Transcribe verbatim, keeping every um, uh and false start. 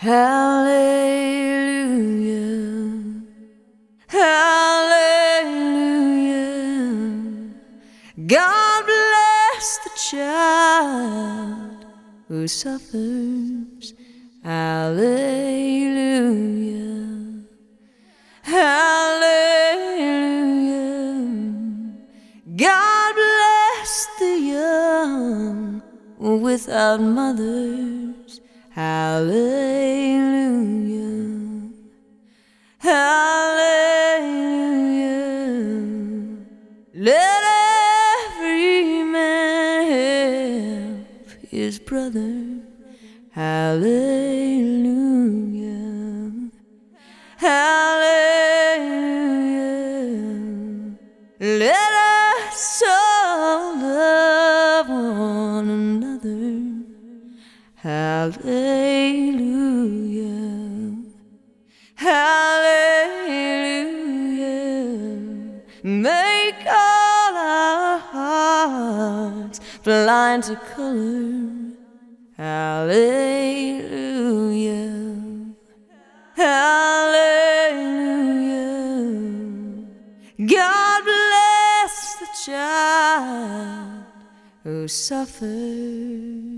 Hallelujah, hallelujah. God bless the child who suffers. Hallelujah, hallelujah. God bless the young without mothers. Hallelujah, hallelujah. Let every man help his brother. Hallelujah, hallelujah. Let us all love one another. Hallelujah, hallelujah. Make all our hearts blind to color. Hallelujah, hallelujah. God bless the child who suffers.